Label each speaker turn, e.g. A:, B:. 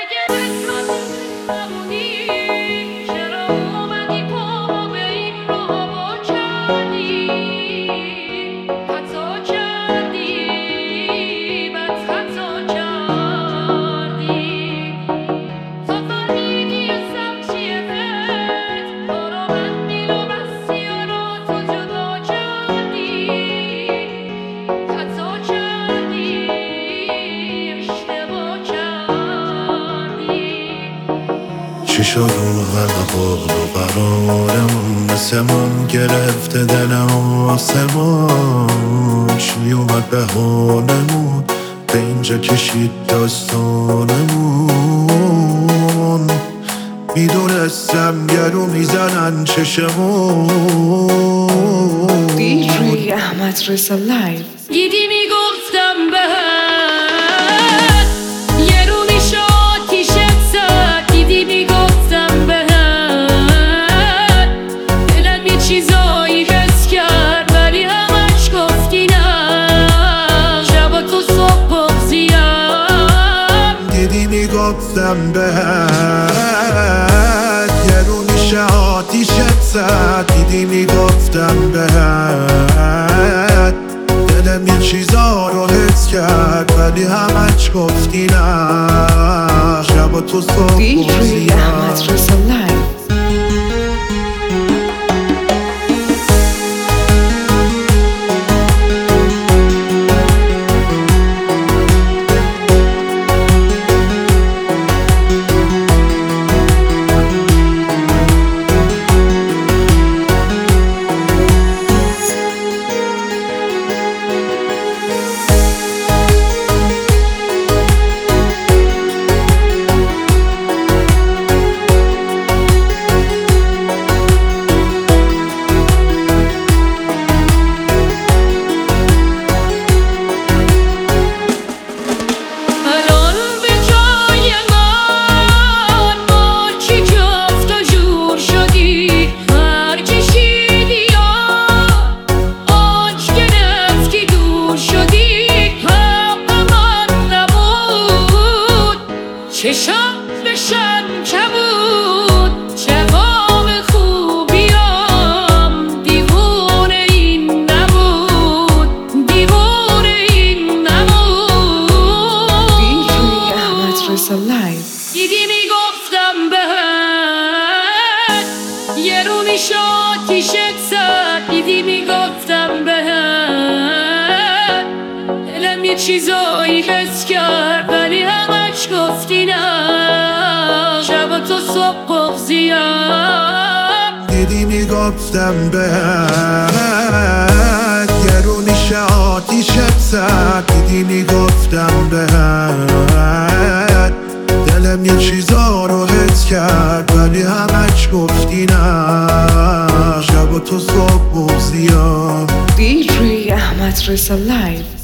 A: چی شد اون غرق قول و قرارمون مثل من گرفته دلم آسمان چی میومد به حالمون به اینجا کشید داستانمون میدونستم گرو میزنن چشمون
B: DJ احمد رضا لایو
C: دیدی میگفتم بهت یه رو میشه آتیشت زد دیدی میگفتم بهت دلم یه چیزایی حس کرد ولی همش گفتی نه شبا تو صبح بغضیم
A: دیدی میگفتم بهت یه رو میشه آتیشت زد دیدی میگفتم بهت دلم یه چیزا رو حس کرد ولی همش گفتی نه شبا تو صبح
B: DJ احمد رضا لایو
C: چشم بشن کبود جواب خوبیام دیوونه این نبود دیوونه این نبود
B: DJ احمد رضا لایو
C: دیدی میگفتم بهت یه رو میشه آتیشت زد دیدی میگفتم بهت دلم یه چیزایی حس کرد ولی همش گفتی نه شبا تو صبح بغضیم
A: دیدی میگفتم بهت یه رو میشه آتیشت زد دیدی میگفتم بهت دلم یه چیزا رو حس کرد ولی همش گفتی نه شبا تو صبح بغضیم
B: DJ احمد رضا لایو